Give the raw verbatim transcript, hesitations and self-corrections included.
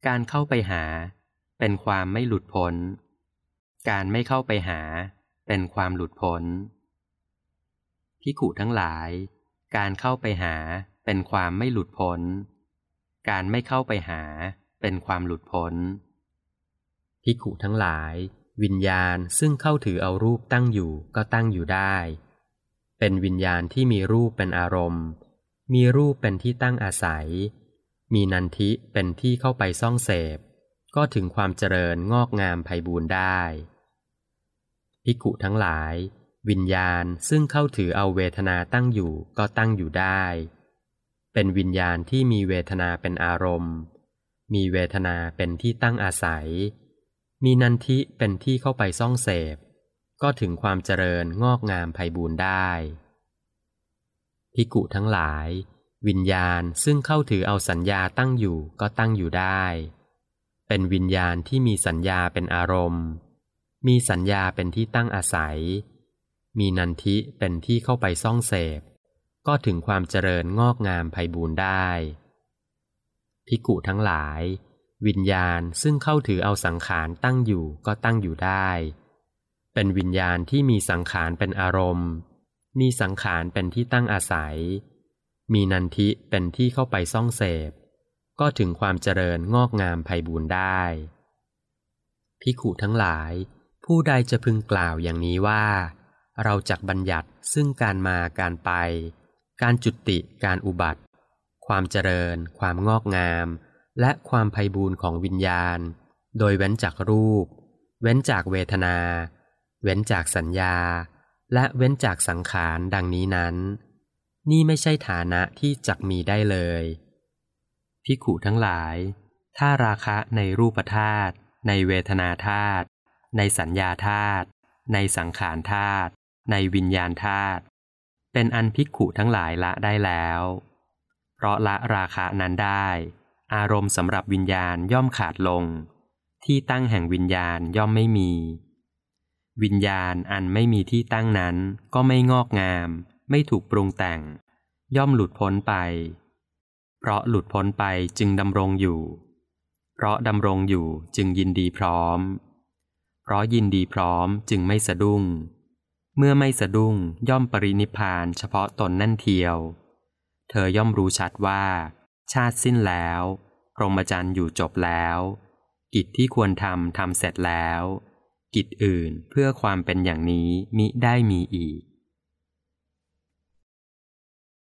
การเข้าไปหาเป็นความไม่หลุดพ้นการไม่เข้าไปหาเป็นความหลุดพ้นภิกขุทั้งหลายการเข้าไปหาเป็นความไม่หลุดพ้นการไม่เข้าไปหาเป็นความหลุดพ้นภิกขุทั้งหลายวิญญาณซึ่งเข้าถือเอารูปตั้งอยู่ก็ตั้งอยู่ได้เป็นวิญญาณที่มีรูปเป็นอารมณ์มีรูปเป็นที่ตั้งอาศัยมีนันทิเป็นที่เข้าไปซ่องเสพก็ถึงความเจริญงอกงามไพบูลย์ได้ภิกขุทั้งหลายวิญญาณซึ่งเข้าถือเอาเวทนาตั้งอยู่ก็ตั้งอยู่ได้เป็นวิญญาณที่มีเวทนาเป็นอารมณ์มีเวทนาเป็นที่ตั้งอาศัยมีนันทิเป็นที่เข้าไปซ่องเสพก็ถึงความเจริญงอกงามไพบูลย์ได้ภิกขุทั้งหลายวิญญาณซึ่งเข้าถือเอาสัญญาตั้งอยู่ก็ตั้งอยู่ได้เป็นวิญญาณที่มีสัญญาเป็นอารมณ์มีสัญญาเป็นที่ตั้งอาศัยมีนันทิเป็นที่เข้าไปซ่องเสพก็ถึงความเจริญงอกงามไพบูลย์ได้ภิกขุทั้งหลายวิญญาณซึ่งเข้าถือเอาสังขารตั้งอยู่ก็ตั้งอยู่ได้เป็นวิญญาณที่มีสังขารเป็นอารมณ์มีสังขารเป็นที่ตั้งอาศัยมีนันทิเป็นที่เข้าไปซ่องเสพก็ถึงความเจริญงอกงามไพบูลย์ได้ภิกขุทั้งหลายผู้ใดจะพึงกล่าวอย่างนี้ว่าเราจักบัญญัติซึ่งการมาการไปการจุติการอุบัติความเจริญความงอกงามและความไพบูลย์ของวิญญาณโดยเว้นจากรูปเว้นจากเวทนาเว้นจากสัญญาและเว้นจากสังขารดังนี้นั้นนี่ไม่ใช่ฐานะที่จักมีได้เลยภิกขุทั้งหลายถ้าราคะในรูปธาตุในเวทนาธาตุในสัญญาธาตุในสังขารธาตุในวิญญาณธาตุเป็นอันภิกขุทั้งหลายละได้แล้วเพราะละราคะนั้นได้อารมณ์สำหรับวิญญาณย่อมขาดลงที่ตั้งแห่งวิญญาณย่อมไม่มีวิญญาณอันไม่มีที่ตั้งนั้นก็ไม่งอกงามไม่ถูกปรุงแต่งย่อมหลุดพ้นไปเพราะหลุดพ้นไปจึงดำรงอยู่เพราะดำรงอยู่จึงยินดีพร้อมเพราะยินดีพร้อมจึงไม่สะดุ้งเมื่อไม่สะดุ้งย่อมปรินิพพานเฉพาะตนนั่นเทียวเธอย่อมรู้ชัดว่าชาติสิ้นแล้วพรหมจรรย์อยู่จบแล้วกิจที่ควรทำทำเสร็จแล้วกิจอื่นเพื่อความเป็นอย่างนี้มิได้มีอีก